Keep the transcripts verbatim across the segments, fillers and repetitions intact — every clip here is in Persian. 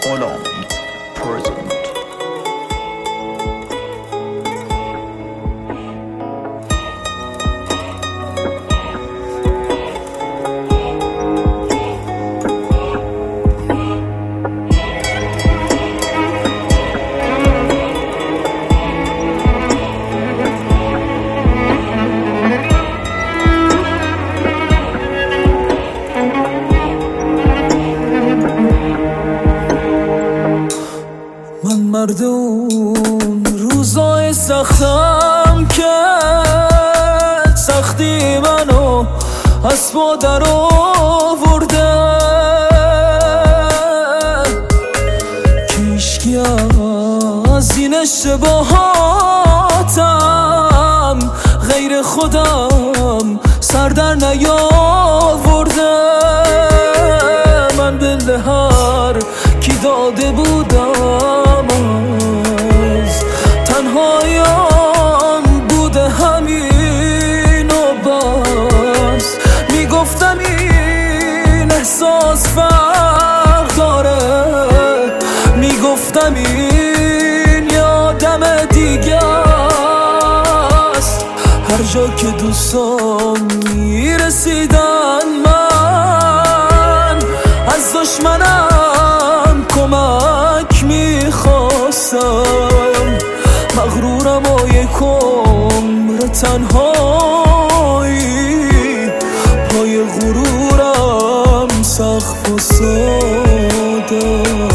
غلامی present. من مرد اون روزای سختم که سختی منو از پا در آورده، که هیچکی از این اشتباهاتم غیر خودم سر در نیاورده. من دل هر کی داده بودم از تنهایان بوده همین و بس. میگفتم این احساس فرق داره، میگفتم این یادم دیگه است. هر جا که دوستان میرسیدن من از دشمنم کمک میخواستم. مغرورم و یک عمر تنهایی، پای غرورم سقف و ساده.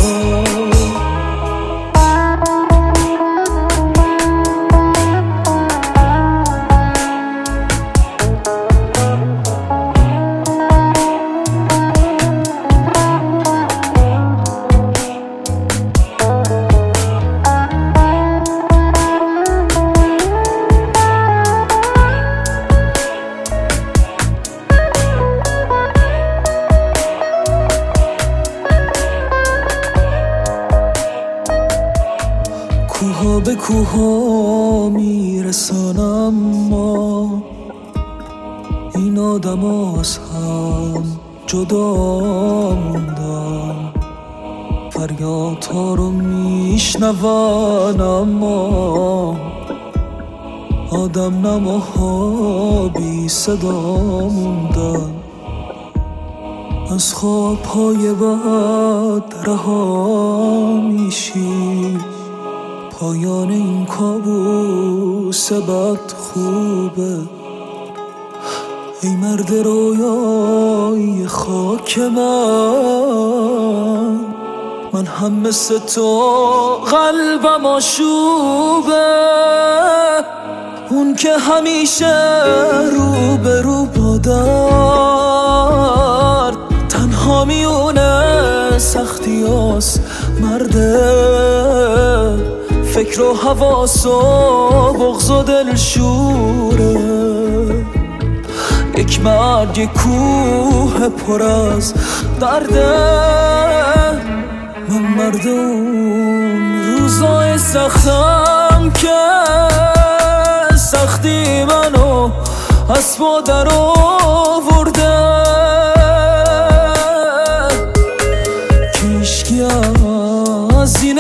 کوها به کوها میرسانم، ما این آدم از هم جدا موندم. فریادها رو میشنون اما آدم نماها بی صدا موندن. از خوابهای بد رها میشی، پایان این کابوس بد خوبه. ای مرد رویای خاک من، من هم مثل تو قلبم آشوبه. اون که همیشه رو به رو با درد تنها میونه سختی هاست مرده. فکر و حواس و بغض و دلشوره. یک مرد یک کوه پر از درده. من مرد اون روزای سختم که سختی منو از پا در آورده، که هیچکی از این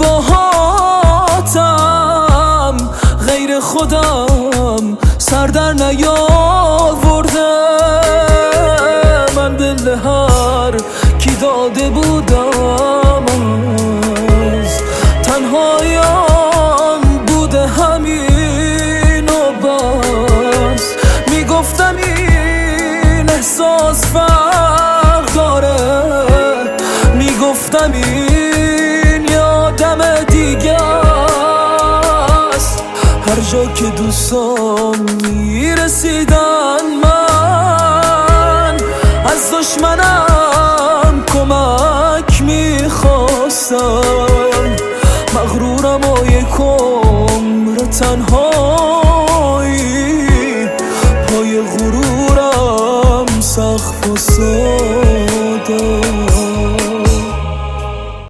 اشتباهاتم غیر خودم سر در نیاورده. من دل هر کی داده بودم از تنهایان بوده همین و بس. میگفتم این احساس فرق داره، میگفتم این یادم دیگه است. هر جا که دوستان میرسیدن من از دشمنم کمک میخواستم. مغرورم و یک عمر تنها